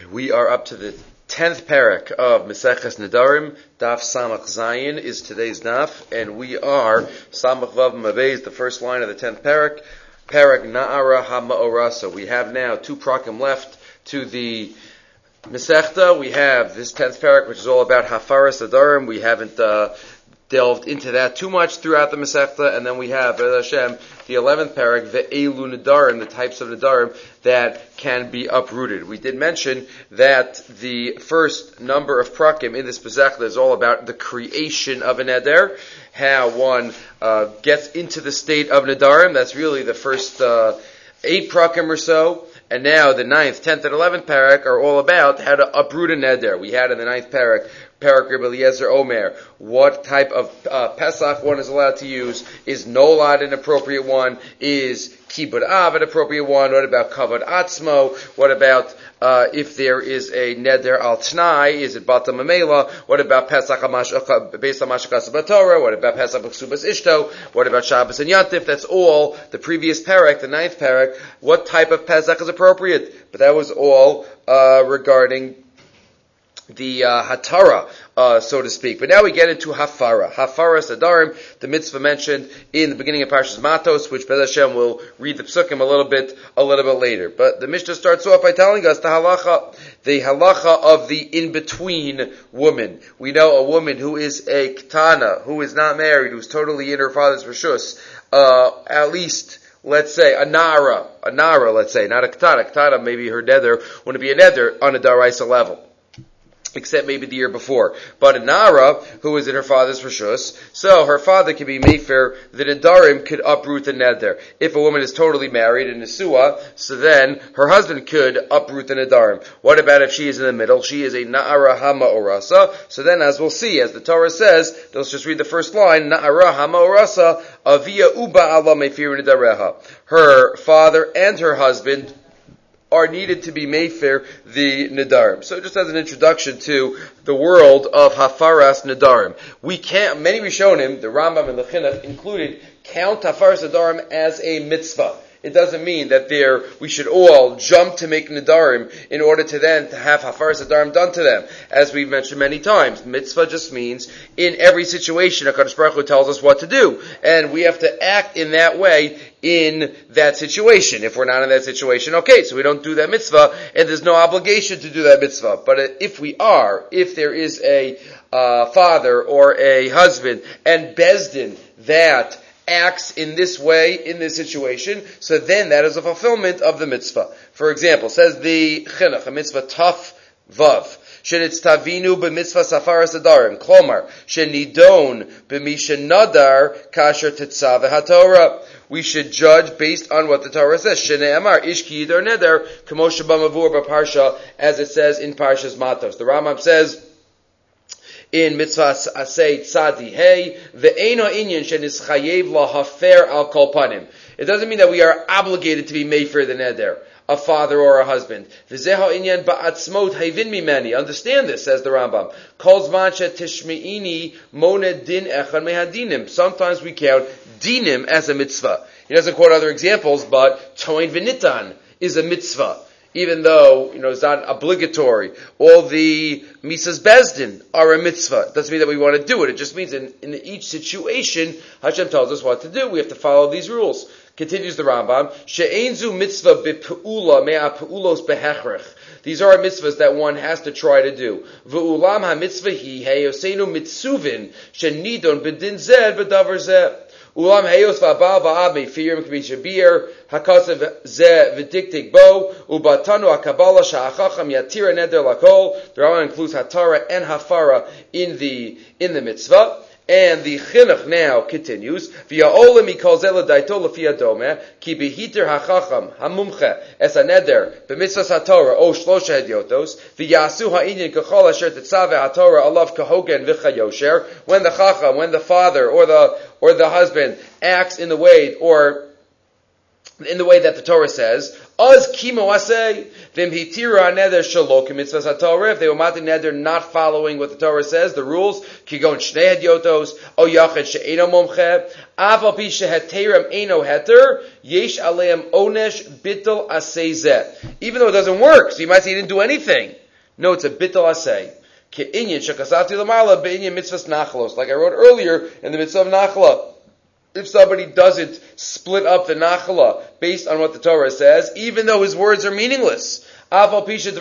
We are up to the 10th parak of Maseches Nedarim. Daf Samach Zayin is today's daf, and we are Samach Vav Mavez, the first line of the 10th parak. Parak Na'ara HaMa'orasa. We have now two prakim left to the Masechta. We have this 10th parak, which is all about Hafaras Nedarim. We haven't delved into that too much throughout the Masechta, and then we have Hashem, the 11th parak, the Elu Nedarim, the types of Nedarim that can be uprooted. We did mention that the first number of prakim in this Masechta is all about the creation of a neder, how one gets into the state of Nedarim. That's really the first 8 prakim or so. And now the 9th, 10th, and 11th parak are all about how to uproot a neder. We had in the 9th parak Rabbi Eliezer Omer, what type of Pesach one is allowed to use. Is Nolad an appropriate one? Is Kibbud Av an appropriate one? What about Kavod Atzmo? What about if there is a Neder Al Tnai? Is it Bata Mamela? What about Pesach based on Mashkas Batorah? What about Pesach B'Ksubas Ishto? What about Shabbos and Yantif? That's all the previous parak, the 9th parak. What type of Pesach is appropriate? But that was all regarding the Hatara, so to speak. But now we get into Hafara. Hafara Sadarim, the mitzvah mentioned in the beginning of Parshas Matos, which Bez Hashem will read the psukim a little bit later. But the Mishnah starts off by telling us the halacha of the in-between woman. We know a woman who is a ketana, who is not married, who's totally in her father's reshus, at least, let's say, a nara, let's say, not a ketana. Ketana, maybe her nether wouldn't be a nether on a daraisa level, except maybe the year before. But a Nara, who is in her father's reshus, so her father can be Mefer, the Nedarim could uproot the Neder. If a woman is totally married in Nesua, so then her husband could uproot the Nedarim. What about if she is in the middle? She is a Na'ara Hama'orasa. So then, as we'll see, as the Torah says, let's just read the first line, Na'ara Hama'orasa, Avia Uba Allah Mefir Nedareha. Her father and her husband are needed to be Mefer the Nedarim. So just as an introduction to the world of Hafaras Nedarim, many Rishonim, the Rambam and the Chinuch included, count Hafaras Nedarim as a mitzvah. It doesn't mean that we should all jump to make Nedarim in order to then to have Hafaras Nedarim done to them. As we've mentioned many times, mitzvah just means in every situation HaKadosh Baruch Hu tells us what to do. And we have to act in that way in that situation. If we're not in that situation, okay, so we don't do that mitzvah, and there's no obligation to do that mitzvah. But if there is a father or a husband and Bezdin that acts in this way, in this situation, so then that is a fulfillment of the mitzvah. For example, says the Chinuch, a mitzvah Taf Vav, Shenitztavinu b'mitzvah Hafaras Nedarim, Klomar, Shenidon b'mishenadar kasher tetzaveh haTorah. We should judge based on what the Torah says. Shene'amar ishki yidar neder, kamo shebamavur b'parsha, as it says in Parshas Matos. The Rambam says in Mitzvah Asay Tzadi Hey, ve'eno inyan shenischayev lahafer al kol panim. It doesn't mean that we are obligated to be mefer the neder, a father or a husband. V'zeha inyan ba'atzmot hayvin mimeni. Understand this, says the Rambam. Kol zman shetishmeini moned din echad mehadinim. Sometimes we count dinim as a mitzvah. He doesn't quote other examples, but toin v'nitan is a mitzvah, even though, it's not obligatory. All the Misas Bezdin are a mitzvah. It doesn't mean that we want to do it. It just means in each situation, Hashem tells us what to do. We have to follow these rules. Continues the Rambam, She'enzu mitzvah b'pe'ula me'a pe'ulos behechrech. These are mitzvahs that one has to try to do. V'ulam ha-mitzvah hi heyosenu mitzuvin shenidon b'din zeh b'davar zeh. Ulam heyos v'abal v'ab mefirim k'mishabir hakasav zeh v'diktik bo ubatanu hakabala sha'achacham yatira neder lakol. The Rambam includes hatara and hafara in the mitzvah. And the Chinuch now continues, V'ya'olim mikol zeh l'daito l'fi adome, ki behiter hachacham hamumche es haneder b'mitzvahs haTorah o shlosha hedyotos, v'yasu ha'inyan kachol asher tetzaveh haTorah alav kahogen v'chayosher. When the chacham, when the father or the husband acts in the way that the Torah says, Az kimo asay vim hitira neder shalok mitzvahs haTorah. If they were matin neder not following what the Torah says, the rules, kigon shnei hadyotos, o yachid she'eno momche, aval pi sheheterem eno heter, yesh aleim onesh bittul asay zeh. Even though it doesn't work, so you might say he didn't do anything. No, it's a bittul asay. Ke'inyan shekasati l'mala be'inyan mitzvahs nachlos. Like I wrote earlier in the mitzvah of nachla. If somebody doesn't split up the nachla based on what the Torah says, even though his words are meaningless, so that is the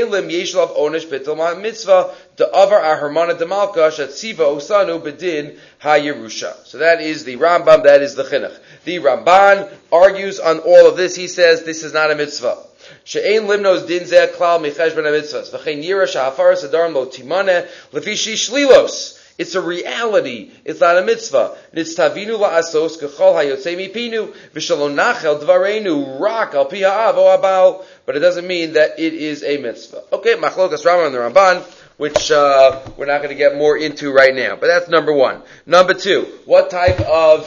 Rambam, that is the Chinuch. The Ramban argues on all of this. He says this is not a mitzvah. She'ein limnos din zeh klal micheshben ha-mitzvahs. V'chein yira sha'hafaras adarim lo timane lefi shlilos. It's a reality. It's not a mitzvah. Nitztavinu la'asos k'chol hayotzei mipinu v'shalom nachel dvarenu rak al pi ha'av o abal. But it doesn't mean that it is a mitzvah. Okay, Machlokas Rambam and the Ramban, which we're not going to get more into right now. But that's number one. Number two, what type of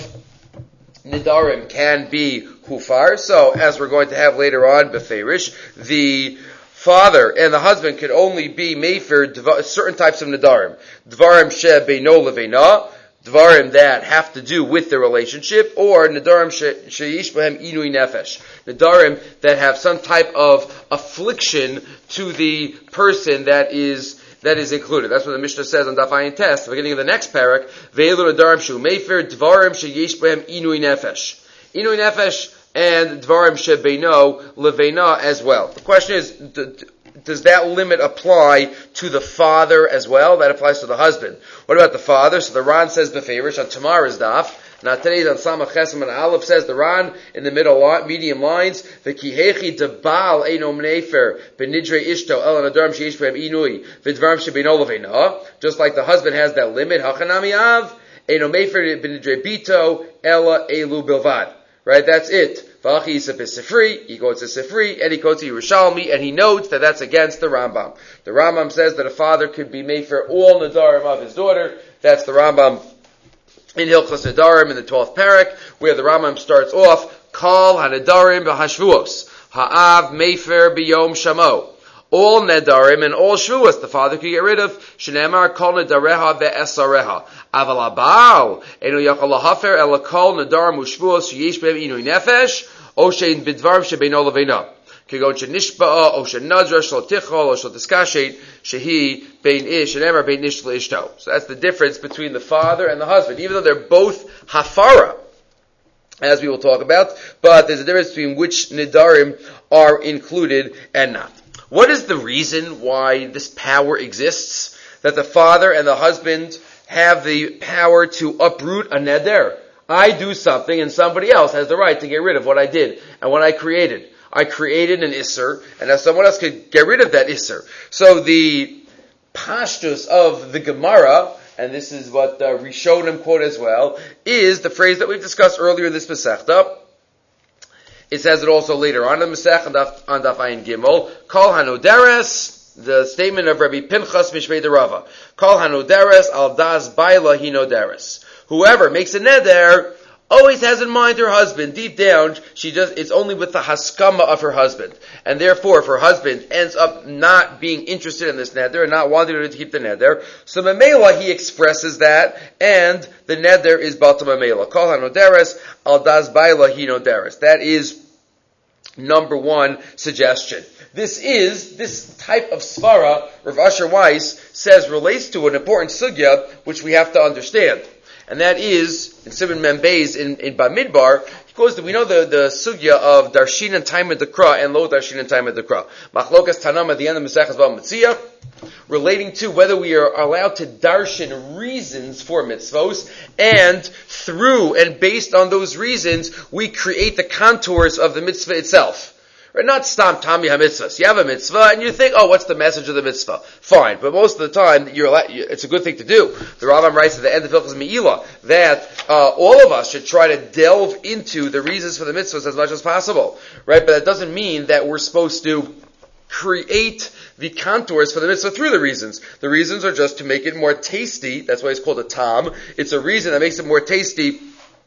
nidarim can be hufar? So, as we're going to have later on, beferish, the father and the husband could only be mefer certain types of nidarim. Dvarim she beino leveina, dvarim that have to do with the relationship, or nidarim sheyish behem inui nefesh, nidarim that have some type of affliction to the person that is included. That's what the Mishnah says on Daf Ayin Tes, the beginning of the next parak. Ve'elu nidarim shu mefer dvarim sheyish behem inui nefesh. Inui nefesh and dvarim shebeino leveina as well. The question is, does that limit apply to the father as well? That applies to the husband. What about the father? So the Ran says beferish on tomorrow's daf. Now today's on Samach Chesem and Aleph says the Ran in the medium lines. V'kihechi debal eino mnefer benidrei ishto el nadarim sheish behem inui v'dvarim shebeino leveina. Just like the husband has that limit. Hachanami av eino mefer benidrei bito ela elu bilvad. Right, that's it. He goes to Sifri, and he goes to Yerushalmi, and he notes that that's against the Rambam. The Rambam says that a father could be made for all Nadarim of his daughter. That's the Rambam in Hilchos Nadarim in the 12th parak, where the Rambam starts off, Kal HaNadarim B'Hashvuos, Ha'av Mefer B'Yom Shamo. All Nedarim and all Shvuas the father could get rid of. Shneimar Kol Nedareha Ve'esareha. Aval Abal Eno Yachal Lahafer Ela Kol Nedarim U'Shvuos Sheyesh Behem Inui Nefesh O Shein B'Dvarim Shebeino Leveina. Kegon Shenishba'a O Shenadra Shlo Tichol O Shlo Tiskashet Shehi Bein Ish Shneimar Bein Ish L'Ishto. So that's the difference between the father and the husband. Even though they're both Hafara, as we will talk about, but there's a difference between which Nedarim are included and not. What is the reason why this power exists? That the father and the husband have the power to uproot a neder. I do something and somebody else has the right to get rid of what I did and what I created. I created an isser, and now someone else could get rid of that isser. So the pashtus of the Gemara, and this is what Rishonim quote as well, is the phrase that we've discussed earlier in this Masechta. It says it also later on in the Masech on Daf Ayin Gimel. Kol hanoderes, the statement of Rabbi Pinchas Mishmei de Rava. Kol hanoderes al das baila hinoderes. Whoever makes a neder always has in mind her husband. Deep down, it's only with the haskama of her husband. And therefore, if her husband ends up not being interested in this neder and not wanting her to keep the neder, so Mamela, he expresses that, and the neder is Balta Mamela. Kol hanoderes al das baila hinoderes. That is number one suggestion. This type of svara, Rav Asher Weiss says relates to an important sugya, which we have to understand. And that is, in Simon Membeis in Bamidbar, because we know the sugya of Darshin and Taimah Dekra and Lo Darshin and Taimah Dekra. Machlokas Tanam at the end of Maseches Bava Metzia, relating to whether we are allowed to darshan reasons for mitzvos, and through and based on those reasons, we create the contours of the mitzvah itself. Right? Not stam tami ha-mitzvahs. You have a mitzvah and you think, oh, what's the message of the mitzvah? Fine. But most of the time, it's a good thing to do. The Rambam writes at the end of Hilchos Me'ilah that all of us should try to delve into the reasons for the mitzvahs as much as possible. Right? But that doesn't mean that we're supposed to create the contours for the mitzvah through the reasons. The reasons are just to make it more tasty. That's why it's called a tam. It's a reason that makes it more tasty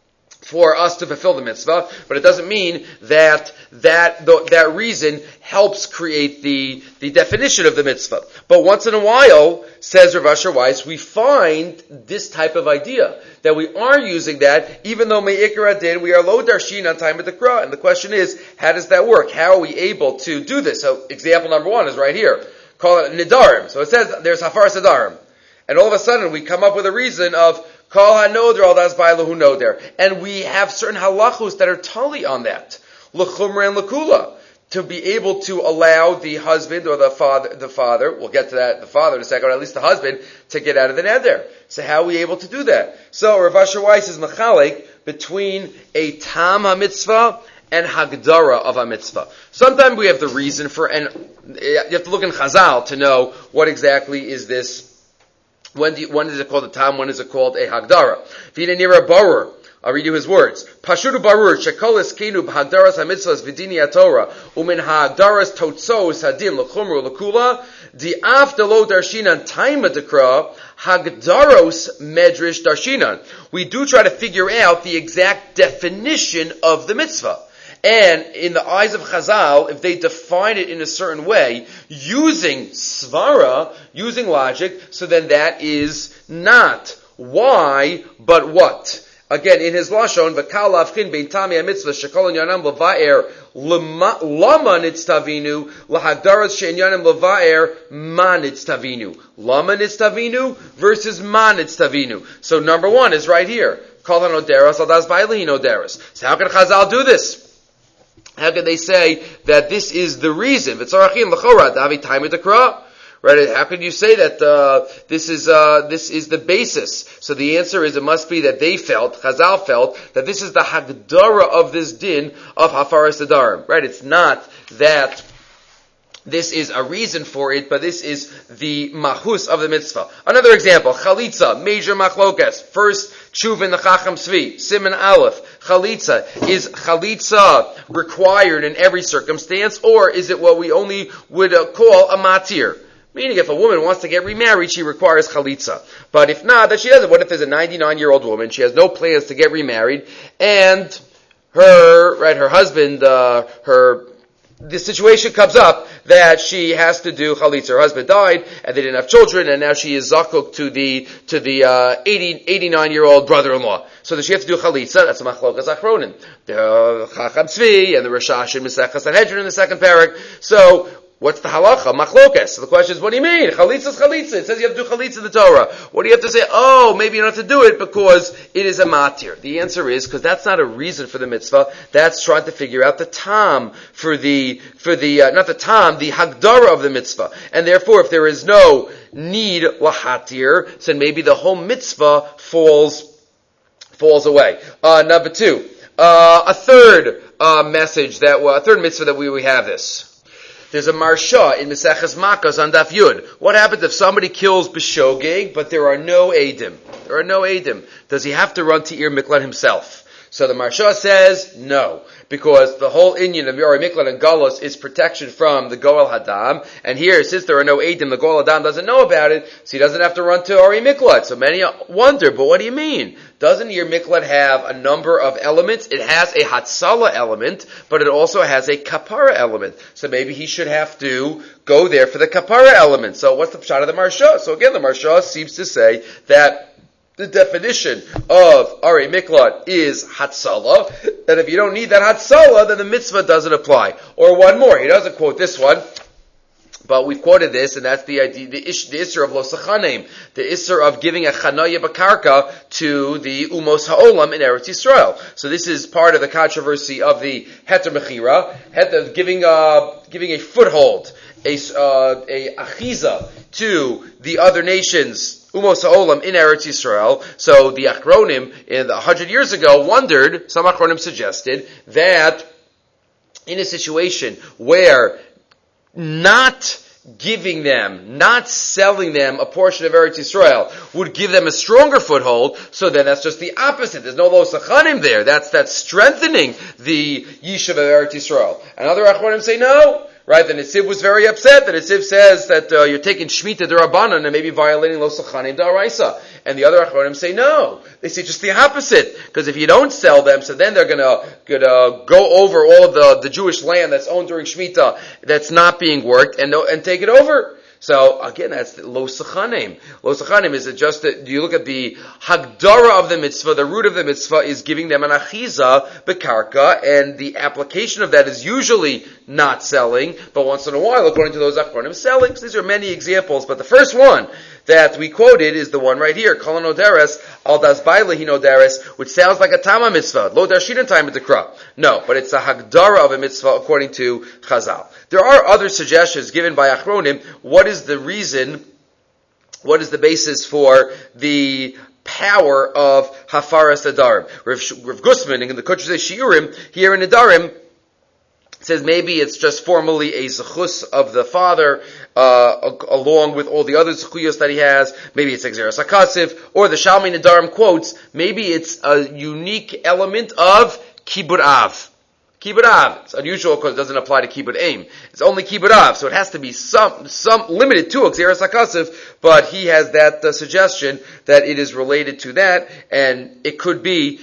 for us to fulfill the mitzvah, but it doesn't mean that reason helps create the definition of the mitzvah. But once in a while, says Rav Asher Weiss, we find this type of idea, that we are using that, even though me'ikar adin, we are lo darshin on time of the Qur'an. And the question is, how does that work? How are we able to do this? So example number one is right here. Call it nidarim. So it says there's hafaras nidarim. And all of a sudden we come up with a reason of Kol hanoder al das ba'alahu noder. And we have certain halachos that are totally on that. L'chumra and l'kula. To be able to allow the husband or the father, we'll get to that, the father in a second, or at least the husband, to get out of the neder. So how are we able to do that? So Rav Asher Weiss is machalik between a tam ha-mitzvah and hagdara of a mitzvah. Sometimes we have the reason for, and you have to look in Chazal to know what exactly is this. When is it called a tam? When is it called a hagdara? V'ina nira barur. I'll read you his words. Pashudu barur shekol eskenu b'hagdaras hamitzvahs v'dini haTorah umin hagdaras totzos hadin l'chumru l'kula di'af delo darshinan taima dekra hagdaros medrash darshinan. We do try to figure out the exact definition of the mitzvah. And in the eyes of Chazal, if they define it in a certain way, using svara, using logic, so then that is not why, but what. Again, in his lashon, v'kal lavchin bein tami hamitzvah shekol inyanam leva'er lama nitztavinu lahagdaras she'inyanim leva'er ma nitztavinu. Lama nitztavinu versus ma nitztavinu. So number one is right here. Kol hanoderas al das ba'ili hinoderas. So how can Chazal do this? How can they say that this is the reason? Right? How can you say that this is the basis? So the answer is it must be that Chazal felt that this is the hagdara of this din of hafaras nedarim. Right? It's not that this is a reason for it, but this is the mahus of the mitzvah. Another example, chalitza, major machlokas. First, tshuva in the Chacham Tzvi, Siman Aleph. Chalitza, is chalitza required in every circumstance, or is it what we only would call a matir? Meaning if a woman wants to get remarried, she requires chalitza. But if not, then she doesn't. What if there's a 99-year-old woman, she has no plans to get remarried, and her husband, the situation comes up that she has to do chalitza. Her husband died, and they didn't have children, and now she is zakuk to the 89-year-old brother-in-law. So she has to do chalitza. That's a machlokas achronin. The Chacham Tzvi and the Rashash and Mesechas Sanhedrin in the second parak. So what's the halacha? Machlokas. So the question is, what do you mean? Chalitza is chalitza. It says you have to do chalitza in the Torah. What do you have to say? Oh, maybe you don't have to do it because it is a matir. The answer is, because that's not a reason for the mitzvah. That's trying to figure out the tam the hagdara of the mitzvah. And therefore, if there is no need lahatir, so maybe the whole mitzvah falls away. Number two, a third mitzvah that we have this. There's a marsha in Meseches Makkos on Daf Yud. What happens if somebody kills b'shogeg, but there are no edim? Does he have to run to Ir Miklat himself? So the marsha says no, because the whole inyan of Yori Miklat and Galus is protection from the Goel Hadam, and here, since there are no edim, the Goel Hadam doesn't know about it, so he doesn't have to run to Ori Miklat. So many wonder, but what do you mean? Doesn't Ir Miklat have a number of elements? It has a Hatsala element, but it also has a Kapara element. So maybe he should have to go there for the Kapara element. So what's the pshat of the marsha? So again, the marsha seems to say that the definition of Ari Miklat is Hatsala, that if you don't need that Hatsala, then the mitzvah doesn't apply. Or one more, he doesn't quote this one, but we've quoted this, and that's the idea, the Isser of Lo Sachanim, the Isser of giving a Chanaya Bakarka to the Umos Ha'olam in Eretz Yisrael. So this is part of the controversy of the Heter Mechira, giving a foothold, a achiza to the other nations, Umos Ha'olam in Eretz Yisrael. So the Achronim, 100 years ago, wondered, some Achronim suggested, that in a situation where not giving them, not selling them a portion of Eretz Yisrael would give them a stronger foothold, so then that's just the opposite. There's no Lo Sachanim there. That's strengthening the Yishuv of Eretz Yisrael. And other Achronim say, no, right? The Netziv was very upset. The Netziv says that you're taking Shemitah D'Rabbanan and maybe violating Lo Sachanim D'Oraisa. And the other Achronim say no. They say just the opposite. Because if you don't sell them, so then they're gonna go over all of the Jewish land that's owned during Shemitah that's not being worked and take it over. So again, that's Lo Sachanim. Lo Sachanim is just that you look at the Hagdara of the mitzvah, the root of the mitzvah is giving them an achiza bekarka, and the application of that is usually not selling, but once in a while, according to those Achronim, selling. So these are many examples, but the first one that we quoted is the one right here, Kol Noderes Al Das Baila Hinoderes, which sounds like a Tama mitzvah. Lo Darshinan time Mitzvah. No, but it's a Hagdara of a mitzvah according to Chazal. There are other suggestions given by Achronim. What is the reason? What is the basis for the power of Hafaras Nadarim? Rav Gusman in the Kutzei Shiurim here in Nadarim says maybe it's just formally a zechus of the father, along with all the other zechuyos that he has. Maybe it's Exeris HaKasiv, or the Shalmei Nadarim quotes, maybe it's a unique element of Kibud Av. Kibud Av. It's unusual because it doesn't apply to Kibud Aim. It's only Kibud Av, so it has to be some limited to Exeris HaKasiv, but he has that suggestion that it is related to that, and it could be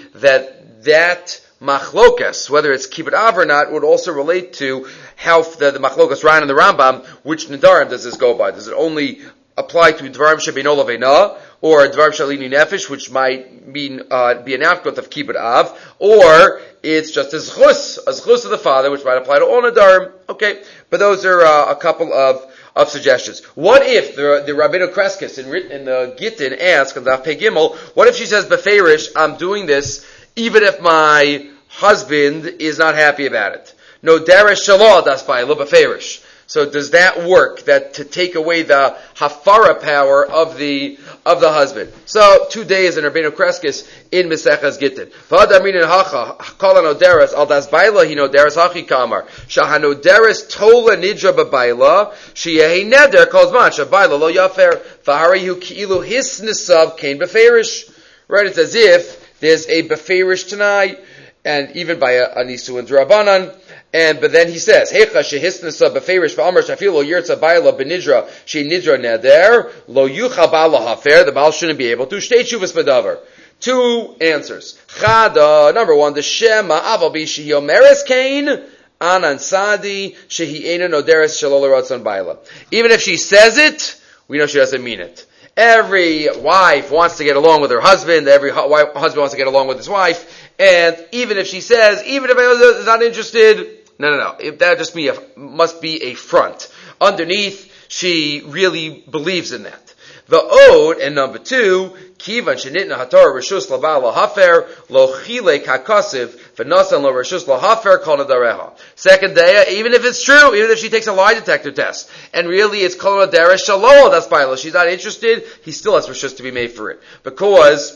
that machlokas, whether it's Kibud Av or not, would also relate to how the machlokas Ran and the Rambam, which Nadarim does this go by? Does it only apply to Dvarim Shebeino Leveina, or Dvarim Shalini Nefesh, which might mean be an outgrowth of Kibud Av, or it's just a zchus of the father, which might apply to all Nadarim. Okay, but those are a couple of suggestions. What if the Rabbeinu Kreskes in the Gittin asks on Daf Pei Gimel, what if she says, Beferish, I'm doing this even if my husband is not happy about it? No Daresh Shalom Das Baila Beferish. So does that work? That to take away the hafara power of the husband? So 2 days in Rabbeinu Kreskes in Mesechas Gittin. V'adamin in hacha kol hanoderes al das baila hinoderes hachi kamar shahanoderes tola nidra b'baila sheyehi neder kol zman shabaila lo yafer v'harihu ki'ilu his nisav kain beferish. Right? It's as if there's a beferish tonight, and even by a nisu and drabanan. But then he says, Hecha shehisnasa beferish v'amar shafilo yirtza baila benidra she nidra neder lo yucha bala hafer. The baal shouldn't be able to. Shtei tshuvas b'davar. 2 answers. Chada, number 1, the shema aval bi shehi omeres kain anan sadi shehi eina noderes shalol ratzon baila. Even if she says it, we know she doesn't mean it. Every wife wants to get along with her husband. Every husband wants to get along with his wife. And even if she says, even if my husband is not interested, no. That just must be a front. Underneath, she really believes in that. The ode, and number 2, Kivan shenitna hatorah reshus labal lahafer lo chilek hakasiv v'nasan lo reshus lahafer kol nadareha. Second day, even if it's true, even if she takes a lie detector test, and really it's kol nadareha shalom, that's baila. She's not interested. He still has reshus to be made for it, because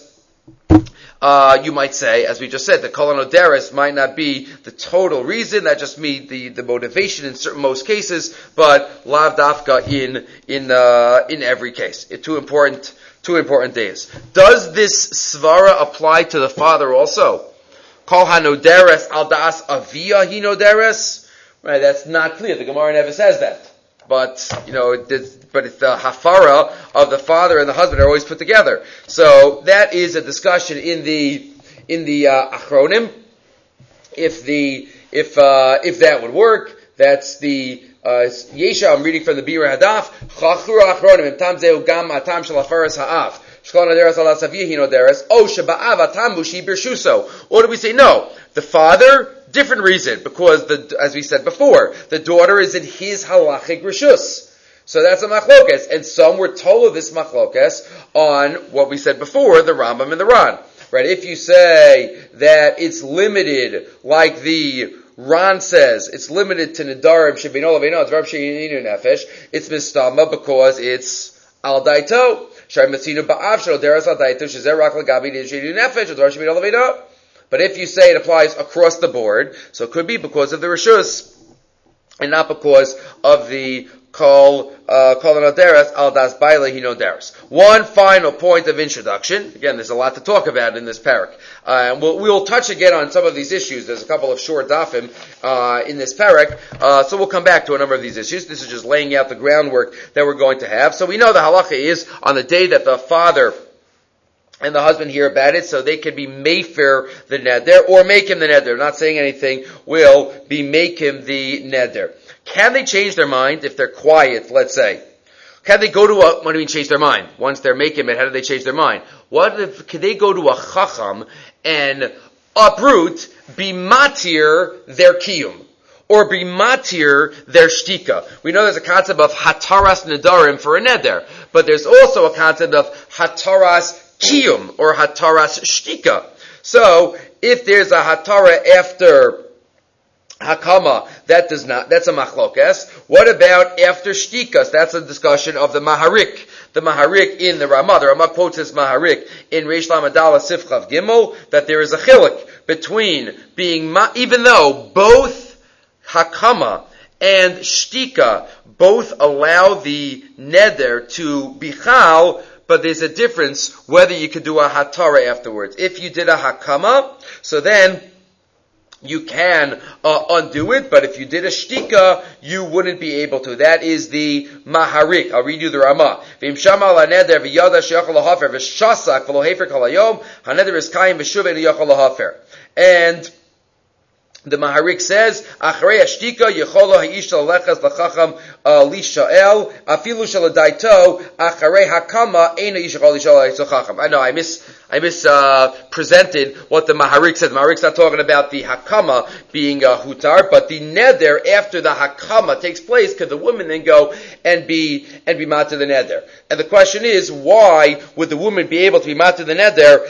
you might say, as we just said, the kol hanoderes might not be the total reason. That just means the motivation in most cases, but lav dafka in every case. Two important days. Does this svara apply to the father also? Kol hanoderes al das avia hinoderes? Right, that's not clear. The Gemara never says that. But it's the hafara of the father and the husband are always put together. So that is a discussion in the Achronim. If that would work, that's the Yesha. I'm reading from the Bira Hadaf. Chachura Achronim im tam zeu gam atam shel hafaras ha'af. Shkol naderes ala saviyah hinoderes. O sheba'av atam bushi birshuso. Or do we say no? The father. Different reason, because as we said before, the daughter is in his halachic reshus. So that's a machlokas. And some were told of this machlokas on what we said before, the Rambam and the Ran. Right? If you say that it's limited, like the Ran says, it's limited to Nedarim, Shebeino Leveino, Dvarim She'einu Nefesh, it's Mistama because it's Al Daito. Shari Matzinu Ba'av Shalo Deras Al Daito, Shezer Rak Lagabi She'einu Nefesh, Dvarim Shebeino Leveino. But if you say it applies across the board, so it could be because of the reshus, and not because of the Kol Naderes al das baile hinoderes. One final point of introduction. Again, there's a lot to talk about in this parak. We'll touch again on some of these issues. There's a couple of short dafim in this parak, so we'll come back to a number of these issues. This is just laying out the groundwork that we're going to have. So we know the halacha is on the day that the father and the husband hear about it, so they can be mefer the neder, or make him the neder. Not saying anything, will be make him the neder. Can they change their mind if they're quiet, let's say? Can they go to what do you mean change their mind? Once they're making it, how do they change their mind? Can they go to a chacham and uproot, be matir their kiyum? Or be matir their shtika. We know there's a concept of hataras nedarim for a neder, but there's also a concept of hataras kiyum, or hataras shtika. So, if there's a hatara after hakama, that's a machlokes. What about after shtikas? That's a discussion of the maharik. The maharik in the Ramah. The Ramah quotes this maharik in Reish Lamadala Sifchav Gimel, that there is a chilik between being, even though both hakama and shtika both allow the neder to be chal, but there's a difference whether you could do a hatara afterwards. If you did a hakama, so then you can undo it, but if you did a shtika, you wouldn't be able to. That is the maharik. I'll read you the Ramah. V'im shama la neder v'yada she'achal lahafer v'shasak v'lo hefer kol hayom haneder is kayim v'shuv ein yachal lahafer. And the Maharik says, "Acharei ashtika yecholo ha'ish lechas lachacham lishael afilu shaladaito acharei hakama eina ish yechol lishael lechacham." I know I mispresented what the Maharik said. The Maharik's not talking about the hakama being hutar, but the neder after the hakama takes place. Could the woman then go and be mat to the neder? And the question is, why would the woman be able to be mat to the neder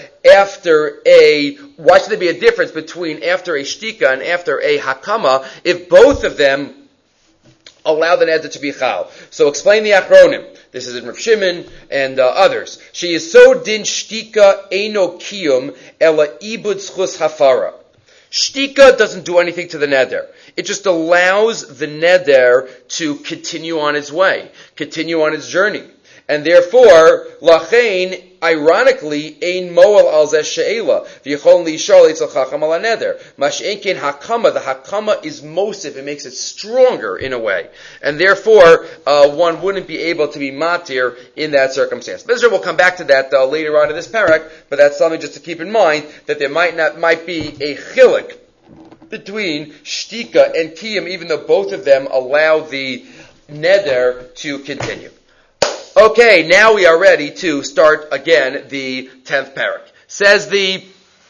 why should there be a difference between after a shtika and after a hakama if both of them allow the neder to be chal? So explain the achronim. This is in Rav Shimon and others. She is so din shtika eino kiyum ela ibud zchus hafara. Shtika doesn't do anything to the neder. It just allows the neder to continue on its way, continue on its journey. And therefore, lachein, ironically, ein moel al zeh she'ela v'yichol li'ishol etzel chacham ala neder. Mash'en ken hakama, the hakama is mosif, it makes it stronger in a way. And therefore, one wouldn't be able to be matir in that circumstance. Bezra will come back to that later on in this parak, but that's something just to keep in mind, that there might be a chilik between shtika and kiyum, even though both of them allow the neder to continue. Okay, now we are ready to start again the 10th parak. Says the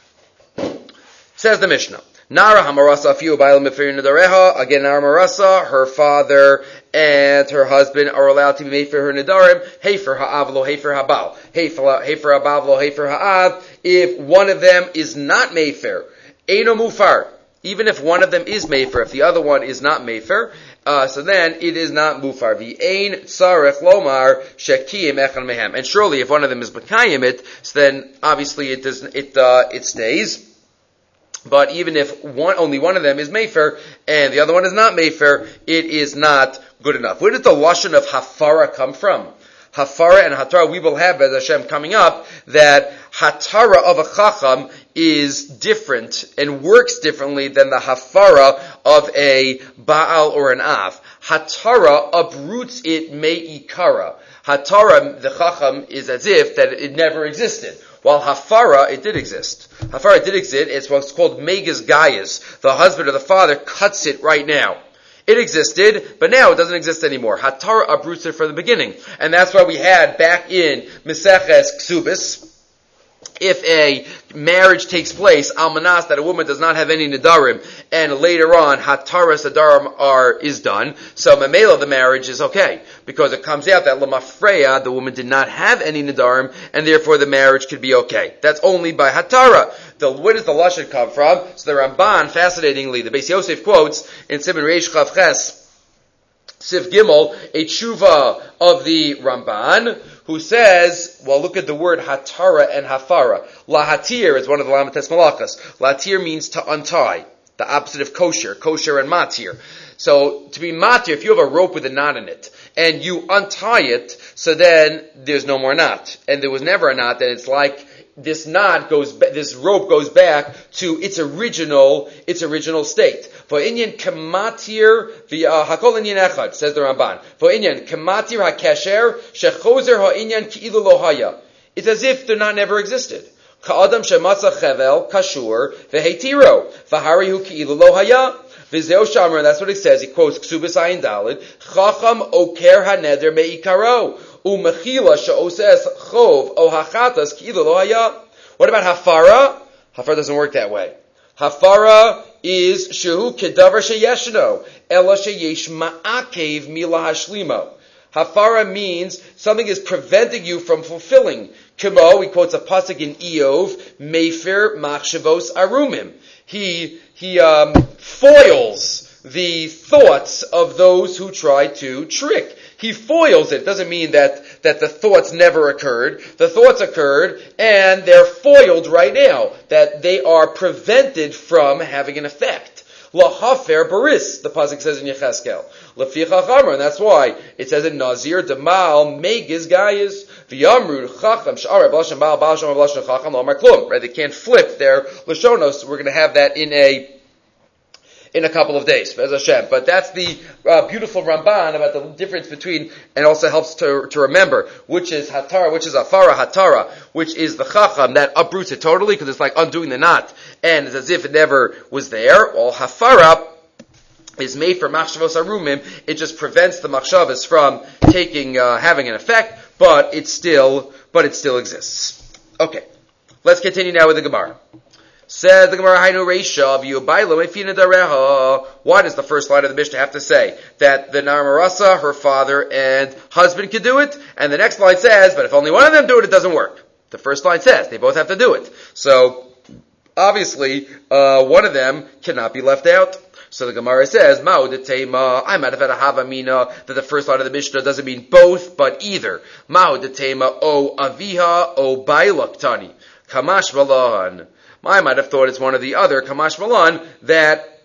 Mishnah. Nara hamarasa afiu ba'il mefir nedareha. Again, Nara marasa, her father and her husband are allowed to be made for her nedarim. Hefer ha'av lo hefer ha'bal. Hefer ha'bav lo hefer ha'av. If one of them is not mefer, eino mufar. Even if one of them is mefer, if the other one is not mefer, so then it is not mufar. V'ein tzarech lomar shekiyim echad mehem. And surely, if one of them is mekayim it, so then obviously it stays. But even if only one of them is mefer and the other one is not mefer, it is not good enough. Where did the lashon of hafara come from? Hafara and hatara, we will have, as Hashem coming up, that hatara of a chacham is different and works differently than the hafara of a baal or an av. Hatara uproots it me'ikara. Hatara, the chacham, is as if that it never existed. While hafara, it did exist. Hafara did exist. It's what's called megas gayas. The husband or the father cuts it right now. It existed, but now it doesn't exist anymore. Hatara uproots it from the beginning. And that's why we had back in Meseches Ksubis, if a marriage takes place, almanas, that a woman does not have any nedarim, and later on, hataras nedarim is done, so memela, the marriage is okay. Because it comes out that lamafreya, the woman did not have any nedarim, and therefore the marriage could be okay. That's only by hatara. Where does the lashon come from? So the Ramban, fascinatingly, the Beis Yosef quotes in Siman Reish Chav Ches, Sif Gimel, a tshuva of the Ramban, who says, well, look at the word hatara and hafara. Lahatir is one of the Lamates Malachas. Lahatir means to untie. the opposite of kosher and matir. So to be matir, if you have a rope with a knot in it, and you untie it, so then there's no more knot. And there was never a knot, then it's like this rope goes back to its original state. For inyan kamatir hakol inyan echad, says the Ramban. For inyan kamatir hakesher shechozer ha'inyan ki'ilu lo haya. It's as if they're not never existed. Ka'adam shematza chevel kashur vehetiro v'harihu ki'ilu lo haya. V'zeo shamar, that's what it says. He quotes Ksubas Ayin Daled. Chacham oker haneder meikaro umechila she'oses chov o hachatas ki'ilu lo haya. What about hafara? Hafara doesn't work that way. Hafara is shehu kedavar sheyeshno ela sheyesh ma'akev mila hashlimo. Hafara means something is preventing you from fulfilling. Kimo, he quotes a pasuk in Eov, Mefer machshavos arumim. He foils the thoughts of those who try to trick. He foils it. It doesn't mean that the thoughts never occurred. The thoughts occurred, and they're foiled right now. That they are prevented from having an effect. Lahafer baris, the pasuk says in Yecheskel. Leficha chamar, and that's why it says in Nazir, Demal, Megiz Gayis, V'yamru, Chacham, Sh'ar, B'lashem, Ba'al, B'lashem, B'lashem, Chacham, L'omar Klum. Right, they can't flip their Lashonos. We're going to have that in a couple of days, Be'ez Hashem. But that's the beautiful Ramban about the difference between, and also helps to remember, which is Hatara, which is Afara Hatara, which is the Chacham that uproots it totally, because it's like undoing the knot, and it's as if it never was there. Well, Hafara is made for Machshavos Arumim. It just prevents the Machshavos from having an effect, but it still exists. Okay. Let's continue now with the Gemara. Says the Gemara, Hainu Reisha, V'yubaylo Mefina Dareha. Why does the first line of the Mishnah have to say that the Narmarasa, her father and husband could do it? And the next line says, but if only one of them do it, it doesn't work. The first line says they both have to do it. So, obviously, one of them cannot be left out. So the Gemara says, Ma'udetema, I might have had a Havamina, that the first line of the Mishnah doesn't mean both, but either. Ma'udetema, O Aviha, O Bailaktani. Kamash Balan. I might have thought it's one or the other, Kamash Malan, that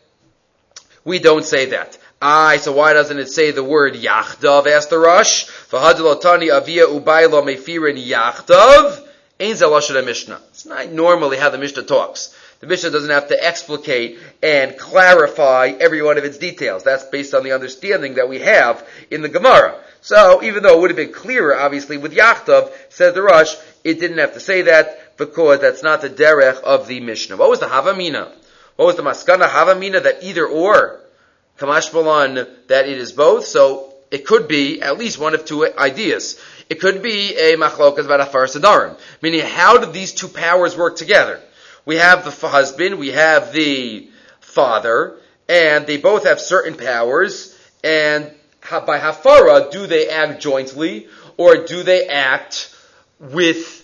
we don't say that. So why doesn't it say the word Yachdav, asked the Rosh? V'hadilotani avia ubaylo mefirin Yachdav, ein zelashad Mishnah. It's not normally how the Mishnah talks. The Mishnah doesn't have to explicate and clarify every one of its details. That's based on the understanding that we have in the Gemara. So, even though it would have been clearer, obviously, with Yachdav, says the Rosh, it didn't have to say that, because that's not the derech of the Mishnah. What was the Havamina? What was the Maskana Havamina? That either or, Kamash Balan, that it is both. So it could be at least one of two ideas. It could be a machlokas about Afar Sadarim, meaning how do these two powers work together? We have the husband, we have the father, and they both have certain powers, and by Hafara, do they act jointly, or do they act with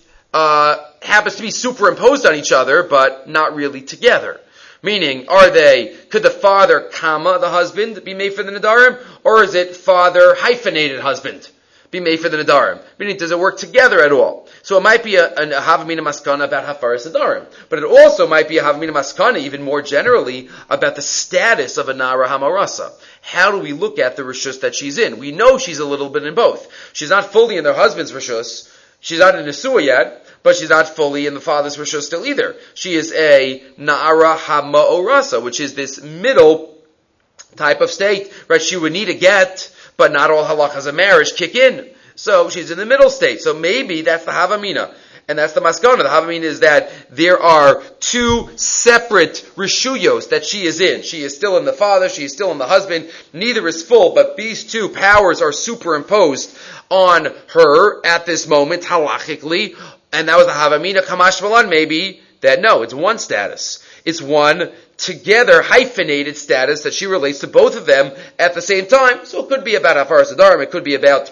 happens to be superimposed on each other, but not really together? Meaning, could the father, the husband, be made for the Nadarim? Or is it father hyphenated husband be made for the Nadarim? Meaning, does it work together at all? So it might be a Havamina Maskana about Hafaras Nadarim. But it also might be a Havamina Maskana, even more generally, about the status of a Nara Hamarasa. How do we look at the Rishus that she's in? We know she's a little bit in both. She's not fully in their husband's Rishus. She's not in Nesua yet, but she's not fully in the father's Rishus still either. She is a Na'ara HaMa'orasa, which is this middle type of state, right? She would need a get, but not all halachas of marriage kick in. So she's in the middle state. So maybe that's the Havamina. And that's the Maskana. The Havamina is that there are two separate Rishuyos that she is in. She is still in the father, she is still in the husband. Neither is full, but these two powers are superimposed on her at this moment, halachically. And that was the Havamina Kamash Malan, maybe, that no, it's one status. It's one together hyphenated status that she relates to both of them at the same time. So it could be about Hafaras Nadarim, it could be about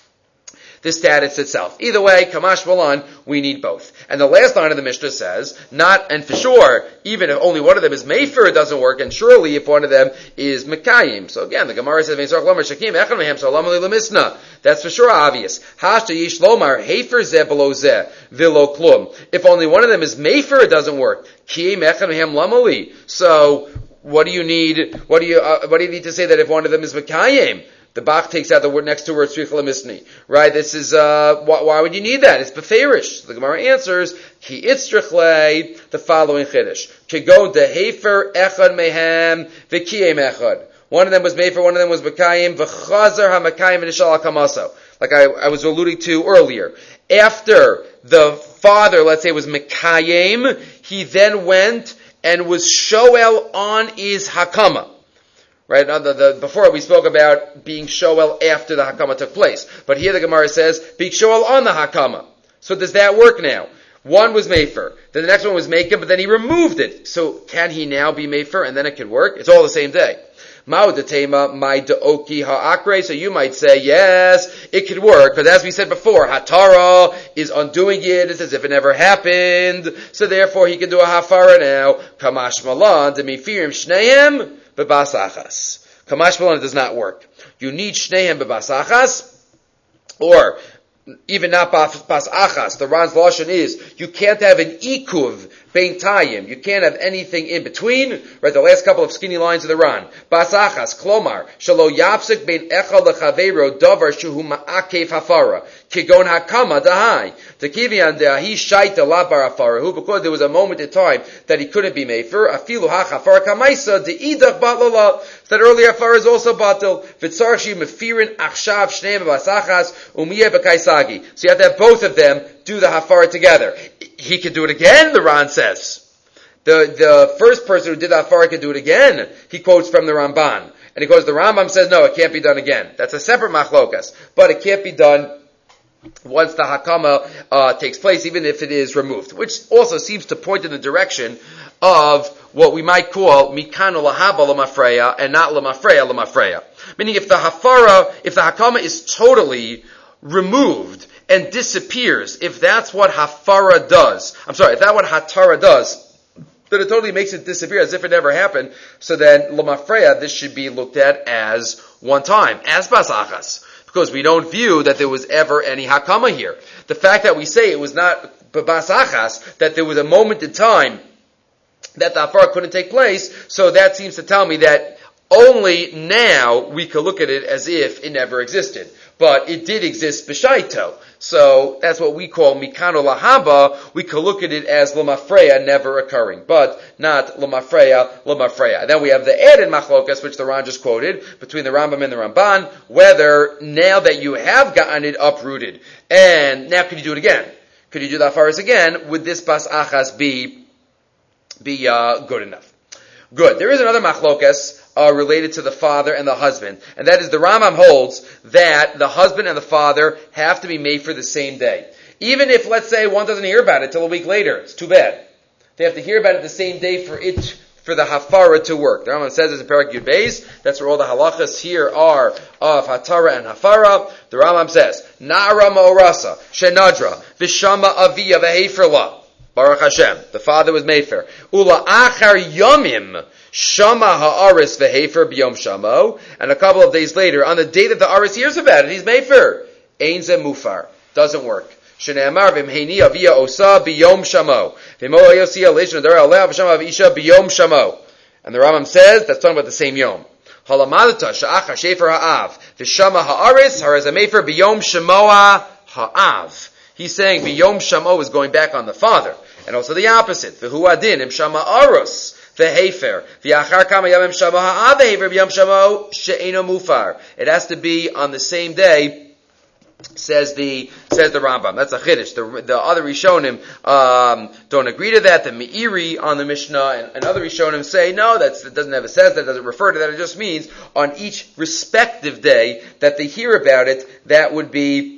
the status itself. Either way, Kamash Malan, we need both. And the last line of the Mishnah says, and for sure, even if only one of them is Mefer, it doesn't work, and surely if one of them is Mekayim. So again, the Gemara says, that's for sure obvious. If only one of them is Mefer, it doesn't work. So, what do you need? What do you need to say that if one of them is Mekayim? The Bach takes out the word next to word Tzricha Lemisni. Right? This is, why would you need that? It's Beferish. So the Gemara answers, Ki Itzrichle, the following Chiddush. Kigon de Hefer Echad Mehem, V'kiyem Echad. One of them was Mefer, one of them was Mekayim, V'chazar HaMekayim V'nishal HaKamaso. Like I was alluding to earlier. After the father, let's say, was Mekayim, he then went and was Shoel on his Hakama. Right? Before we spoke about being Shoel after the Hakama took place. But here the Gemara says, be Shoel on the Hakama. So does that work now? One was Mefer. Then the next one was Mekim, but then he removed it. So can he now be Mefer and then it can work? It's all the same day. Ma'udatema, my da'oki ha'akre. So you might say, yes, it could work. Because as we said before, Hatara is undoing it. It's as if it never happened. So therefore he can do a hafara now. Kamash malan, demifirim shneim. Bebasachas. Kamash Malan does not work. You need Shnehem bebasachas, or even not basachas. The Ran's lashon is you can't have an ikuv bein tayim. You can't have anything in between. Right, the last couple of skinny lines of the Ran. Basachas klomar shelo yapsik bein echad lechavero davar shuhu ma'akev hafara kigon hakama dahai tekivian deahi shaita labar hafarahu, because there was a moment in time that he couldn't be mefer afilu hachafar kamaisa deidach batlala. That earlier hafara is also batel v'tzarchi mefirin achshav shneim basachas umiyeh b'kaisagi. So you have to have both of them do the hafara together. He could do it again, the Ran says. The first person who did the hafara could do it again. He quotes from the Ramban. And he quotes the Rambam says, no, it can't be done again. That's a separate machlokas. But it can't be done once the hakama takes place, even if it is removed. Which also seems to point in the direction of what we might call mikano lahaba lamafreya and not lamafreya lamafreya. Meaning if the hakama is totally removed and disappears, if that's what hafara does, if that's what hatara does, then it totally makes it disappear as if it never happened. So then, lamafreya, this should be looked at as one time, as basachas, because we don't view that there was ever any hakama here. The fact that we say it was not basachas, that there was a moment in time that the hafara couldn't take place, so that seems to tell me that only now we can look at it as if it never existed. But it did exist b'shaito. So that's what we call mikano lahaba. We can look at it as lamafreya, never occurring, but not lamafreya. Then we have the added machlokas, which the Ran just quoted, between the Rambam and the Ramban, whether now that you have gotten it uprooted, and now can you do it again? Could you do the afaris again? Would this bas achas be good enough? Good. There is another machlokas related to the father and the husband, and that is the Rambam holds that the husband and the father have to be made for the same day. Even if, let's say, one doesn't hear about it till a week later, it's too bad. They have to hear about it the same day for the hafara to work. The Rambam says this in Parak Yud Beis. That's where all the halachas here are of hatara and hafara. The Rambam says, Na'ara ma'orasa, shenadra, v'shama aviyah v'heferla. Baruch Hashem. The father was Mefer. Ula achar yomim shama ha'aris v'hefer b'yom shamo. And a couple of days later, on the day that the aris hears about it, he's Mefer. Ein ze mufar. Doesn't work. Shne'amar v'mheini aviyah osa b'yom shamo. V'mo ayosiyah leishon adara aleh v'shama av'isha b'yom shamo. And the Rambam says, that's talking about the same yom. Halamadata sha'achar shefer ha'av. V'shama ha'aris haraz ha'mefer b'yom shamoa ha'av. He's saying B'yom Shamo is going back on the father. And also the opposite. V'hu adin im Shama Aros v'hefer. V'achar kama yamim Shama ha'av v'hefer B'yom Shamo she'eno mufar. It has to be on the same day, says the Rambam. That's a chiddush. The other Rishonim don't agree to that. The Meiri on the Mishnah and other Rishonim say, no, that doesn't have a sense, that doesn't refer to that. It just means on each respective day that they hear about it, that would be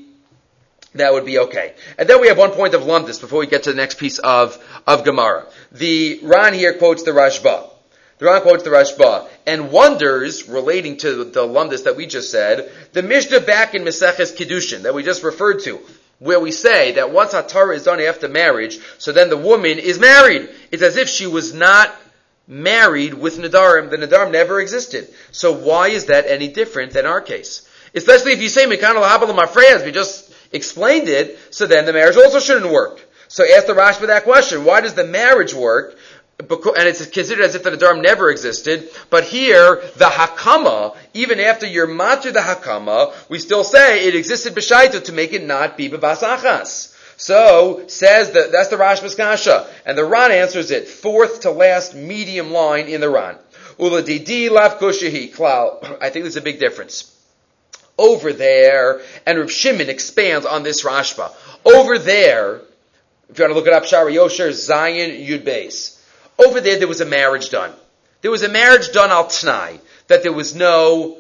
okay. And then we have one point of lumdus before we get to the next piece of Gemara. The Ran here quotes the Rashba. The Ran quotes the Rashba and wonders, relating to the lumdus that we just said, the Mishnah back in Maseches Kiddushin that we just referred to, where we say that once Hatara is done after marriage, so then the woman is married. It's as if she was not married with Nadarim. The Nadarim never existed. So why is that any different than our case? Especially if you say Mikano Lahabal Mafreyas, we just explained it, so then the marriage also shouldn't work. So ask the Rashba that question. Why does the marriage work? and it's considered as if the Nadarim never existed, but here, the Hakama, even after you're matter the Hakama, we still say it existed b'shaita to make it not be b'bas achas. So, says that's the Rashba's Kasha, and the Ran answers it, fourth to last medium line in the Ran. Ula didi lav kushahi klal. I think there's a big difference. Over there, and Reb Shimon expands on this Rashba. Over there, if you want to look it up, Shara Yosher, Zion, Yud Beis. Over there was a marriage done. There was a marriage done al Tnai, that there was no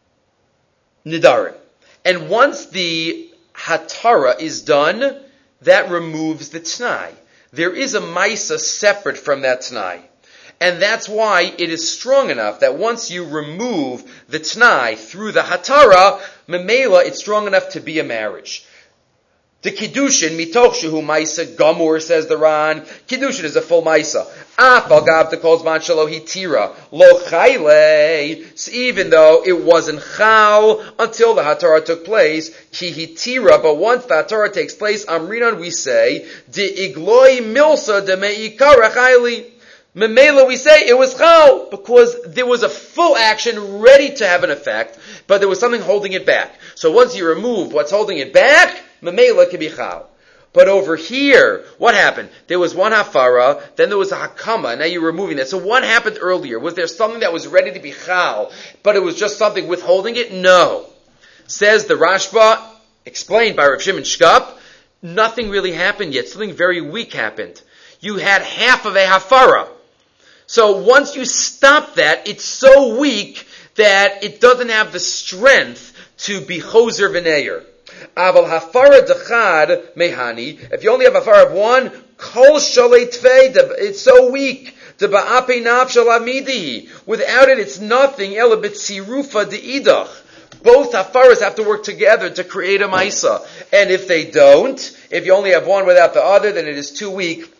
Nidarim. And once the Hatara is done, that removes the Tnai. There is a Maisa separate from that Tnai. And that's why it is strong enough that once you remove the Tnai through the Hatara, Memela, it's strong enough to be a marriage. The Kiddushin, mitoch shehu Maisa Gamur, says the Ran. Kiddushin is a full Maisa. Afal gav the kol zman shelo hitira lo chayle. Even though it wasn't chal until the Hatara took place, ki hitira. But once the Hatara takes place, Amrinan we say de igloi milsa de meikara chayli. Memela, we say it was chal because there was a full action ready to have an effect, but there was something holding it back. So once you remove what's holding it back, Memela can be chal. But over here, what happened? There was one hafara, then there was a hakama, now you're removing that. So what happened earlier? Was there something that was ready to be chal, but it was just something withholding it? No. Says the Rashba, explained by Rav Shimon Shkop, nothing really happened yet. Something very weak happened. You had half of a hafara. So once you stop that, it's so weak that it doesn't have the strength to be choser v'neir. Aval hafara dechad mehani. If you only have a hafara of one, kol shalei tvei. It's so weak. Deba'ape nafshal amidihi. Without it, it's nothing. Ela b'tzirufa de'idach. Both hafaras have to work together to create a maisa. And if they don't, if you only have one without the other, then it is too weak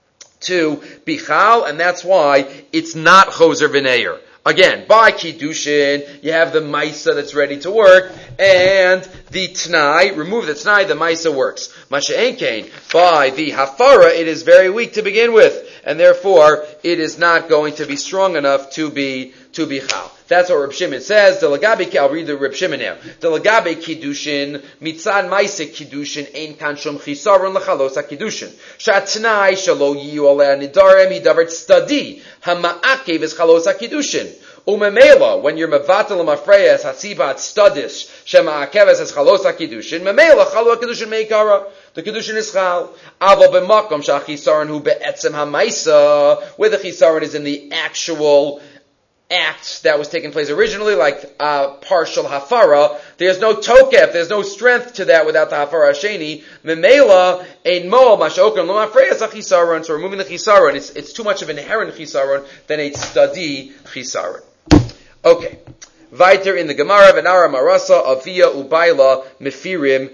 to be chal, and that's why it's not choser v'neir. Again, by Kiddushin, you have the Maisa that's ready to work, and the Tnai, remove the Tnai, the Maisa works. Masha'en Kain, by the Hafara, it is very weak to begin with, and therefore, it is not going to be strong enough to be Chal. That's what Reb Shimon says. I'll read the Reb Shimon now. Delagabe Kiddushin, mitzad Maisa Kiddushin, ein kan shom chisaron lechalos ha-Kiddushin. Shatnai shalo yiyu alei nidarem hidavar tzadi, hama'akev is chalos ha-Kiddushin. Umemela, when you're mevatel mafreyas hatziba stadis shema'akeves as chalos ha-Kiddushin, memela chalo ha-Kiddushin meikara. The Kiddushin is chal. Aval b'makom shachisaron hu be'etzem ha-Maisa, where the chisaron is in the actual act that was taking place originally, like partial hafara, there's no tokef, there's no strength to that without the hafara hasheni. Memela ein mo mashokan lo mafreyas chisaron. So removing the chisaron, it's too much of an inherent chisaron than a study chisaron. Okay. Weiter in the Gemara, v'nara marasa avia ubayla mefirim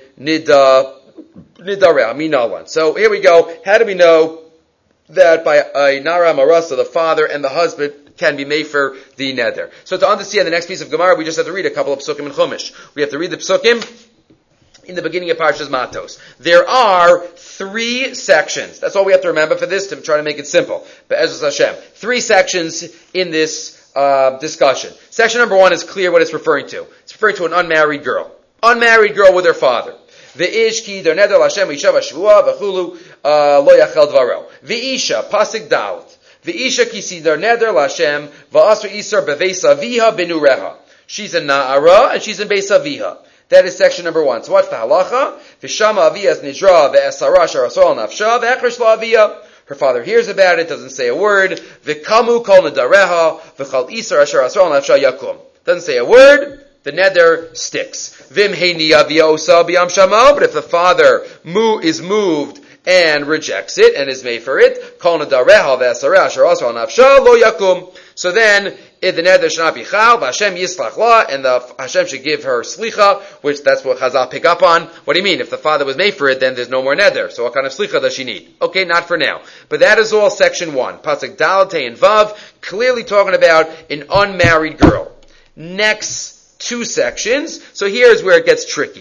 nidarea minalan. So here we go. How do we know that by a nara marasa, the father and the husband can be made for the neder? So to understand the next piece of Gemara, we just have to read a couple of psukim in Chumash. We have to read the psukim in the beginning of Parshas Matos. There are 3 sections. That's all we have to remember for this, to try to make it simple. Be'ezus Hashem. 3 sections in this discussion. Section number 1 is clear what it's referring to. It's referring to an unmarried girl. Unmarried girl with her father. Ve'ishki der neder Hashem isha v'shvua v'chulu lo yachel dvaro. Ve'isha pasik dalet. Ve'isha kisidar neder l'Hashem va'asr isar beveis aviha benureha. She's in Na'ara and she's in Beis Aviha. That is section number 1. So what's the halacha? V'shama aviyas nidra ve'esara sharasol nafsha ve'echrish la'aviyah. Her father hears about it, doesn't say a word. V'kamu kol nedareha v'chal isar sharasol nafsha yakum. Doesn't say a word. The neder sticks. Vim heini aviyah osa b'yam shama. But if the father is moved and rejects it and is made for it, kol nedareha ve'esara sharasol nafsha lo yakum. So then, if the neder should not be chal, Hashem yislach la, and the Hashem should give her slicha, which that's what Chazal pick up on. What do you mean? If the father was made for it, then there's no more neder. So what kind of slicha does she need? Okay, not for now. But that is all section 1. Pasuk Dal, Te, and Vav, clearly talking about an unmarried girl. Next 2 sections. So here's where it gets tricky.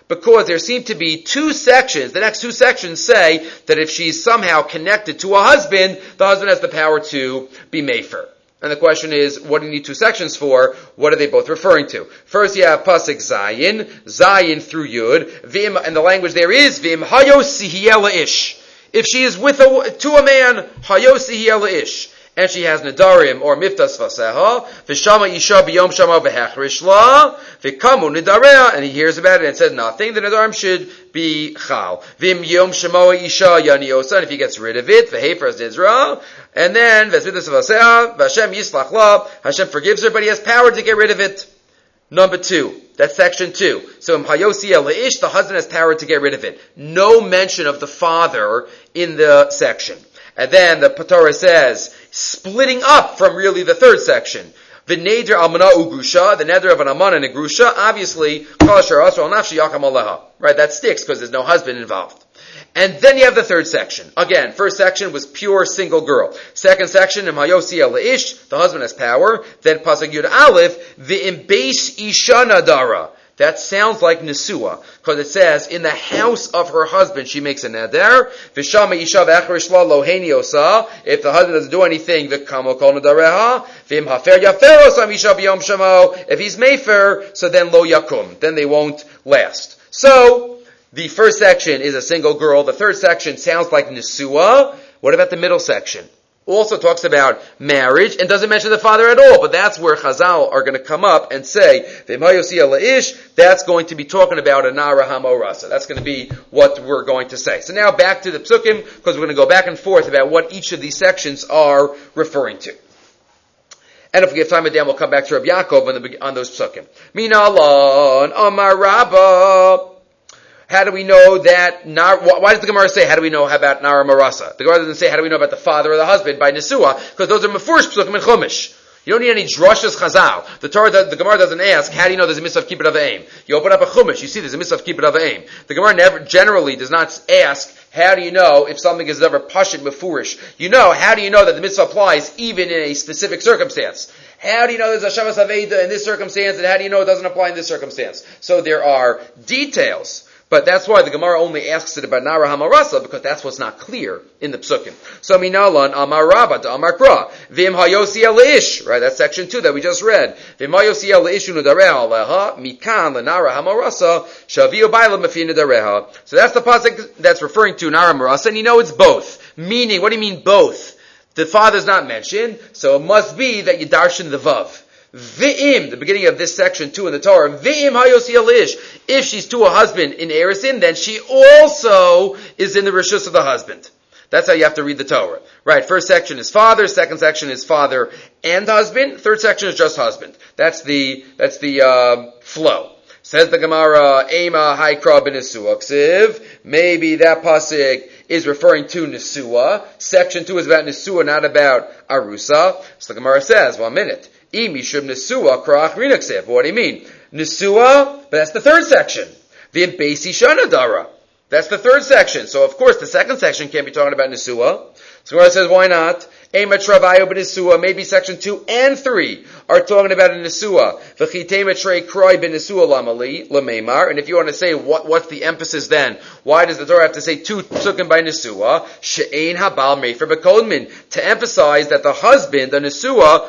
because there seem to be two sections. The next two sections say that if she's somehow connected to a husband, the husband has the power to be mefer. And the question is, what do you need two sections for? What are they both referring to? First, you have pasuk Zayin through Yud, vim, and the language there is vim hayosi hiela ish. If she is with to a man, hayosi hiela ish, and she has nadarim or miftas vaseha, v'shama isha b'yom shama v'hechrish la, v'kamu nadarea, and he hears about it and says nothing, the nadarim should be chal. V'im yom shama isha yaniosa, and if he gets rid of it, v'hefras nizra, and then v'smitas vaseha, v'Hashem yislach la, Hashem forgives her, but he has power to get rid of it. Number 2. That's section 2. So in Hayosi el-Ish, the husband has power to get rid of it. No mention of the father in the section. And then the Torah says, splitting up from really the third section. The neder almana ugrusha, the neder of an almana and a grusha, obviously, right, that sticks because there's no husband involved. And then you have the third section. Again, first section was pure single girl. Second section, im hayosi el-ish, the husband has power. Then pasuk yud aleph, v'imbeis isha nadara. That sounds like Nesua, because it says, in the house of her husband, she makes a neder. V'shama isha v'echrish la loheni osa. If the husband doesn't do anything, v'kamo kol nadareha. V'im hafer yafer osam isha b'yom shamo. If he's mefer, so then lo yakum. Then they won't last. So, the first section is a single girl. The third section sounds like Nesua. What about the middle section? Also talks about marriage and doesn't mention the father at all, but that's where Chazal are going to come up and say, that's going to be talking about a Nara Hamorasa. That's going to be what we're going to say. So now back to the Psukim, because we're going to go back and forth about what each of these sections are referring to. And if we have time at the end, we'll come back to Rabbi Yaakov on those Psukim. Minalan Amar Rabba. How do we know that? Why does the Gemara say, how do we know about Nara Marasa? The Gemara doesn't say, how do we know about the father or the husband by Nesua? Because those are Mefurish Psukim and Chumash. You don't need any drashas Chazal. The Gemara doesn't ask, how do you know there's a mitzvah of kibbut avayim? You open up a Chumash, you see there's a mitzvah of kibbut avayim. The Gemara generally does not ask, how do you know if something is ever pashit mefurish? You know, how do you know that the mitzvah applies even in a specific circumstance? How do you know there's a Shavas Aveda in this circumstance, and how do you know it doesn't apply in this circumstance? So there are details. But that's why the Gemara only asks it about Nara Hamarasa, because that's what's not clear in the Psukim. So Minalan Amar Rabba to Amar Kra. Vim Hayosi el-Ish. Right, that's section 2 that we just read. Vim Hayosi el-Ish u'nadareha aleha. Mikan l'Nara Hamarasa. Shaviu baila mafi nadareha. So that's the pasuk that's referring to Nara Hamarasa, and you know it's both. Meaning, what do you mean both? The father's not mentioned, so it must be that you darshan the Vav. V'im, the beginning of this section 2 in the Torah, V'im hayosi el-ish. If she's to a husband in Erisin, then she also is in the rishus of the husband. That's how you have to read the Torah. Right, first section is father, second section is father and husband, third section is just husband. That's the flow. Says the Gemara, Ema haikra b'nesua ksiv. Maybe that pasuk is referring to Nesua. Section 2 is about Nesua, not about Arusa. So the Gemara says, 1 minute. Imishum Nesua krach rinaksev. What do you mean? Nesua, but that's the third section. V'im beisi shanadara. That's the third section. So of course the second section can't be talking about Nesua. So Gemara says, why not? Ema travayo b'nesua. Maybe section 2 and 3 are talking about a Nesua. V'chitema trei kroi b'nesua lamali lameimar. And if you want to say what's the emphasis then? Why does the Torah have to say 2 psukim by Nesua? She'ein habal mefer b'kolmin. To emphasize that the husband, the Nesua,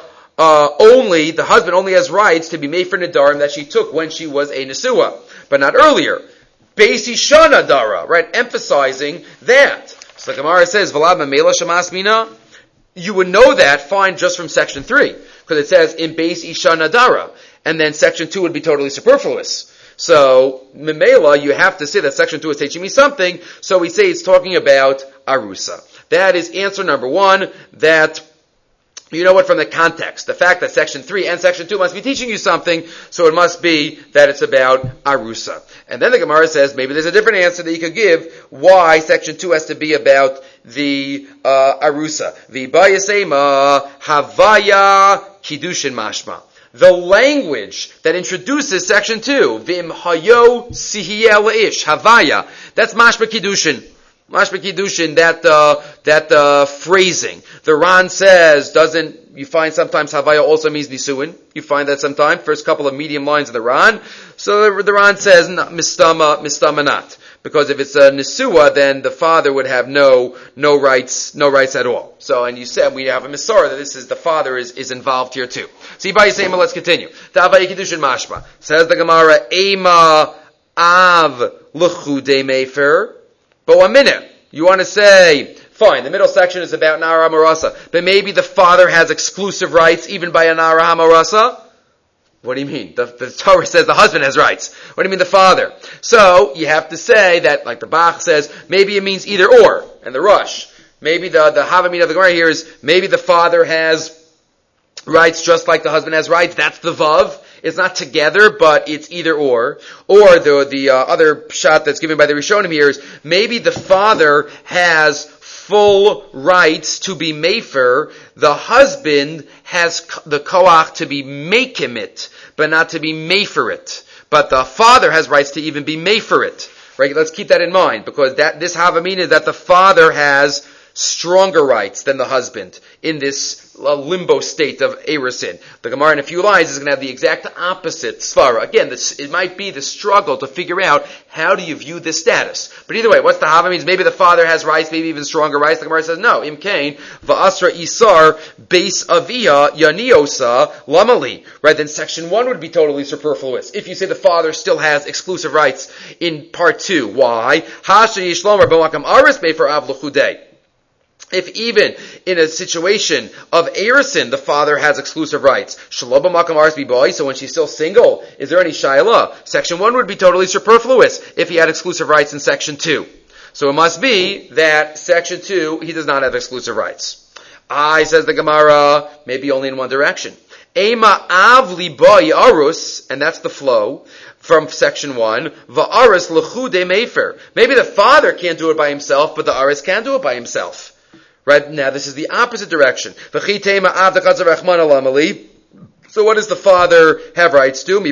the husband only has rights to be made for Nadarim that she took when she was a Nesua, but not earlier. Beisi Shana Dara, right? Emphasizing that. So the Gemara says, V'lad Mamela Shamas Mina. You would know that fine just from section 3, because it says in Beisi Shana Dara, and then section 2 would be totally superfluous. So, Mamela, you have to say that section 2 is teaching me something, so we say it's talking about Arusa. That is answer number 1, that you know what from the context. The fact that section 3 and section 2 must be teaching you something, so it must be that it's about Arusa. And then the Gemara says, maybe there's a different answer that you could give, why section 2 has to be about the Arusa. V'bayasema Havaya Kiddushin Mashma. The language that introduces section 2, V'im Hayo Sihiyel Ish, Havaya, that's Mashma Kiddushin. Mashma Kiddushin, that phrasing. The Ran says, doesn't you find sometimes Havaya also means Nisuin. You find that sometimes, first couple of medium lines of the Ran. So the Ran says, Mistama not. Because if it's a Nisua, then the father would have no rights at all. So, and you said we have a Misora that this is, the father is involved here too. So Ibai Sema, let's continue. Ta'avai Kiddushin Mashma. Says the Gemara, Ema Av L'chude Mefer. But 1 minute. You want to say, fine, the middle section is about Nara Hamarasa, but maybe the father has exclusive rights even by a Nara Hamarasa? What do you mean? The Torah says the husband has rights. What do you mean the father? So, you have to say that, like the Bach says, maybe it means either or, and the Rush. Maybe the Havamina of the Gemara here is, maybe the father has rights just like the husband has rights. That's the Vav. It's not together, but it's either or. Or the other shot that's given by the Rishonim here is, maybe the father has full rights to be mefer, the husband has the koach to be mekim it, but not to be mefer it. But the father has rights to even be mefer it. Right? Let's keep that in mind, because this havamina is that the father has stronger rights than the husband in this limbo state of Erusin. The Gemara in a few lines is going to have the exact opposite svara. Again, it might be the struggle to figure out how do you view this status. But either way, what's the hava means? Maybe the father has rights, maybe even stronger rights. The Gemara says no. Imkain va'asra isar beis avia yaniosa lamali. Right? Then section 1 would be totally superfluous. If you say the father still has exclusive rights in part 2, why? Hasha yishlomer b'makam aris befer av l'chudei. If even in a situation of Erusin, the father has exclusive rights. Shaloba makam aris biboy, so when she's still single, is there any shayla? Section 1 would be totally superfluous if he had exclusive rights in section 2. So it must be that section 2, he does not have exclusive rights. Says the Gemara, maybe only in one direction. Ema avli boy arus, and that's the flow from section 1. Va'aris l'chude mefer. Maybe the father can't do it by himself, but the aris can do it by himself. Right now, this is the opposite direction. So what does the father have rights to?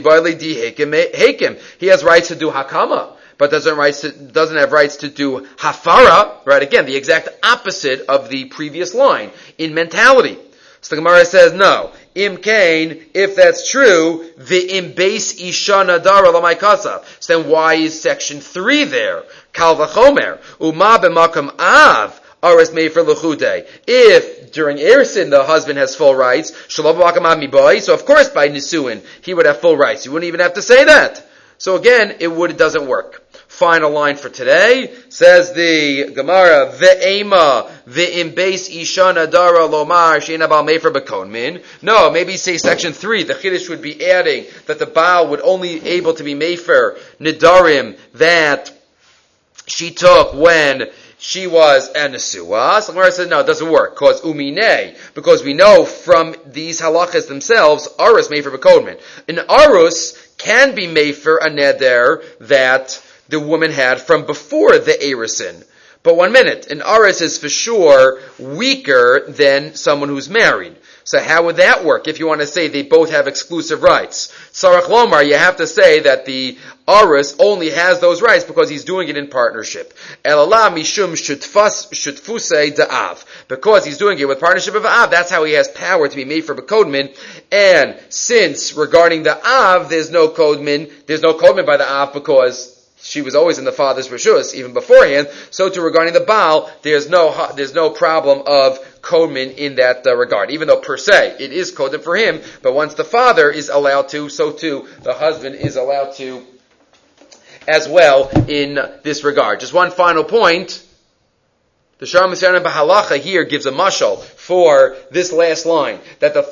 He has rights to do hakama, but doesn't have rights to do hafara. Right? Again, the exact opposite of the previous line in mentality. So the Gemara says no. Imkain, if that's true, the imbase isha nadara lamaikasa. So then why is section 3 there? Kal v'chomer uma b'makam av. Aris mefer l'chude. If during Erusin the husband has full rights, so of course by Nisuin he would have full rights. You wouldn't even have to say that. So again, it doesn't work. Final line for today says the Gemara: ve'ema ve'imbase isha nadara lomar she'ena bal mefer b'konmin. No, maybe say section 3. The chiddush would be adding that the Baal would only able to be mefer nidarim that she took when she was a Nesua. So Gemara says, no, it doesn't work. Because we know from these halachas themselves, Arus mefer b'kodmin. An Arus can be mefer a neder that the woman had from before the Erusin. But 1 minute, an Arus is for sure weaker than someone who's married. So how would that work if you want to say they both have exclusive rights? Sarach Lomar, you have to say that the Arus only has those rights because he's doing it in partnership. Elalah mishum shutfusei da'av. Because he's doing it with partnership of Av, that's how he has power to be made for Bekodmin. And since regarding the Av, there's no Kodmin by the Av because she was always in the father's reshus even beforehand. So too regarding the Baal, there's no problem of kodmin in that regard. Even though per se it is kodin for him, but once the father is allowed to, so too the husband is allowed to as well in this regard. Just one final point. The Shalom Yisrael Bahalacha here gives a mashal for this last line, that the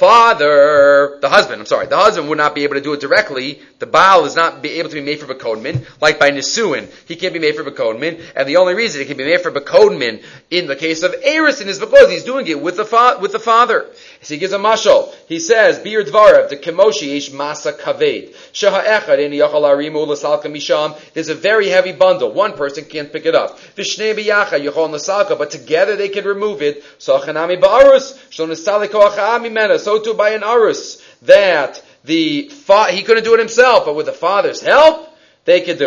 husband would not be able to do it directly. The Baal is not be able to be made for Bekodmin, like by Nisuin. He can't be made for Bekodmin, and the only reason he can be made for Bekodmin in the case of Erusin is because he's doing it with the father. So he gives a mashal. He says, Bir dvarav, the kemoshi ish masa kaved. Shaha echad in yachal arimu l'salka misham. There's a very heavy bundle. One person can't pick it up. Vishnei biyacha yachol l'salka, but together they can remove it. So chanami ba'arus, shlo nisali koacha mimena. So too by an arus, that he couldn't do it himself, but with the father's help, they could do it.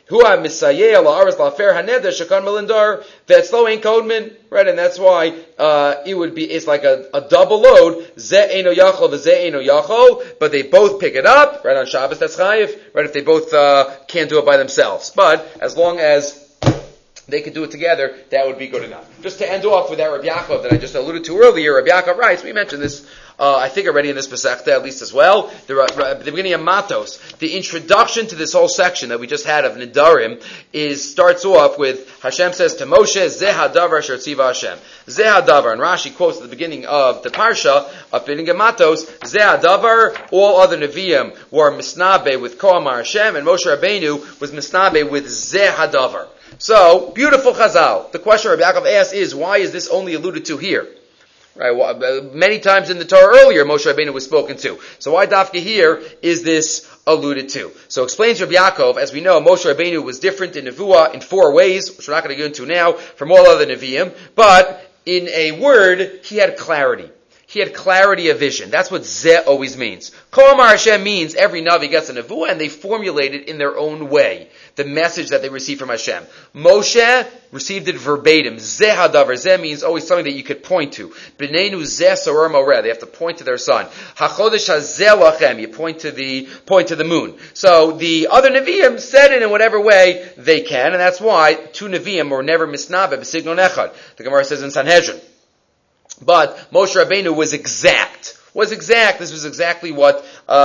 Hua misayeh la'aretz la'afer haneder shekan melindar ve'etzlo ein kodmin. Right, and that's why it's like a double load. Ze eino yachol v'ze eino yachol, but they both pick it up. Right, on Shabbos that's chayiv. Right, if they both can't do it by themselves, but as long as they could do it together, that would be good enough. Just to end off with that Rabbi Yaakov that I just alluded to earlier, Rabbi Yaakov writes, we mentioned this, I think already in this Masechta at least as well, the beginning of Matos, the introduction to this whole section that we just had of Nidarim starts off with, Hashem says to Moshe, Zeh hadavar asher tziva Hashem. Zeh hadavar, and Rashi quotes at the beginning of the Parsha, of beginning of Matos, Zeh hadavar, all other Nevi'im were misnabe with Kohamar Hashem, and Moshe Rabbeinu was misnabe with Zeh hadavar. So, beautiful Chazal. The question Rabbi Yaakov asks is, why is this only alluded to here? Right? Well, many times in the Torah earlier, Moshe Rabbeinu was spoken to. So why Dafka here is this alluded to? So explains Rabbi Yaakov, as we know, Moshe Rabbeinu was different in Nevuah in 4 ways, which we're not going to get into now, from all other Nevi'im, but in a word, he had clarity. He had clarity of vision. That's what Zeh always means. Kol Amar Hashem means every Navi gets a Nevuah and they formulate it in their own way. The message that they receive from Hashem. Moshe received it verbatim. Zeh hadavar. Zeh means always something that you could point to. B'neinu zeh soror moreh. They have to point to their son. HaChodesh hazeh lachem. You point to the moon. So the other Nevi'im said it in whatever way they can, and that's why 2 Nevi'im were never misnabe b'signon echad. The Gemara says in Sanhedrin. But Moshe Rabbeinu was exact. This was exactly what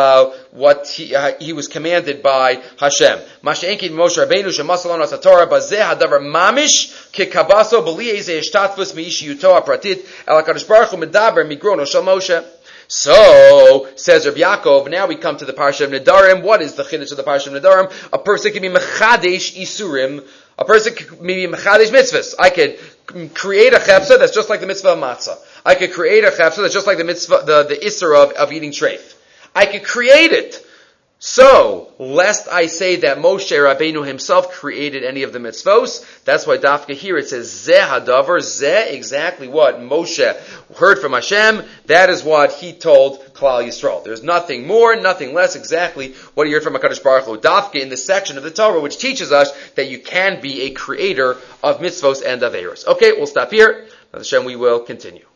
he was commanded by Hashem. Masha'enkin Moshe Rabbeinu shemasal lanu haTorah bazeh hadavar mamish kekabaso b'li eze ishtatvus meishiyuto hapratit el HaKadosh Baruch Hu medaber migrono shel Moshe. So, says Rabbi Yaakov, now we come to the Parsha of Nedarim. What is the chiddush of the Parsha of Nedarim? A person can be mechadesh isurim. A person can be mechadesh mitzvahs. I could create a chepsa that's just like the mitzvah of matzah. I could create a chepsa that's just like the mitzvah, the isser of eating treif. I could create it. So, lest I say that Moshe Rabbeinu himself created any of the mitzvos, that's why Dafka here it says Zeh hadavar, Zeh, exactly what Moshe heard from Hashem, that is what he told Klal Yisrael. There's nothing more, nothing less, exactly what he heard from HaKadosh Baruch Hu. Dafka in the section of the Torah which teaches us that you can be a creator of mitzvos and of erors. Okay, we'll stop here. Hashem, we will continue.